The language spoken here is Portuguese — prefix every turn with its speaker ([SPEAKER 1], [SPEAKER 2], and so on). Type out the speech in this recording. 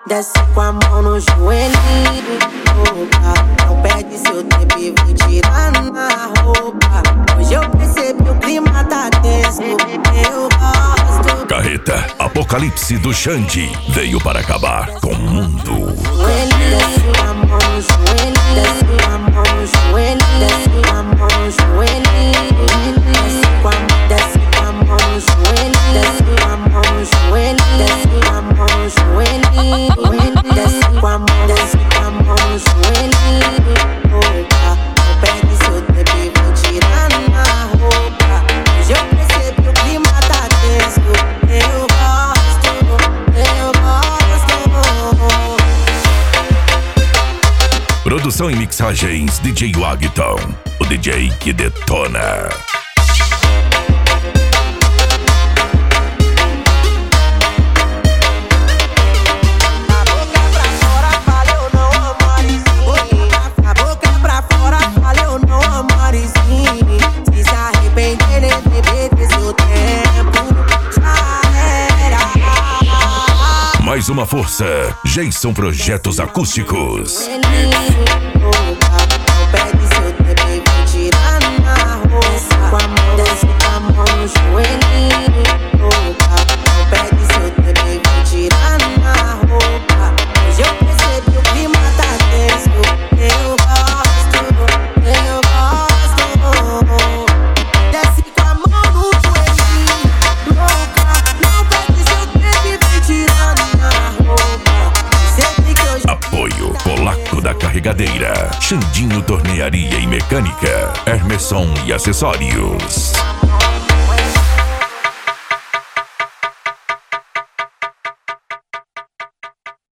[SPEAKER 1] Desce com a mão no joelhinho, louca. Não perde seu tempo e vem tirar na roupa. Hoje eu percebi o clima tá tenso, eu gosto.
[SPEAKER 2] Carreta Apocalipse do Xande veio para acabar com o mundo.
[SPEAKER 1] Desce com a mão no joelhinho, desce com a mão no joelhinho, desce com a mão no joelhinho, desce com a mão no joelhinho, desce com a mão no joelhinho, desce com a mão no joelhinho, desce com a mão no joelhinho, roupa. Não perde seu tempo e vem tirar na roupa. Hoje eu percebi o clima tá tenso, eu gosto, eu gosto.
[SPEAKER 2] Produção e mixagens DJ Wagton, o DJ que detona. Mais uma força, Jason Projetos Acústicos. Polaco da Carregadeira, Xandinho Tornearia e Mecânica, Hermeson e Acessórios.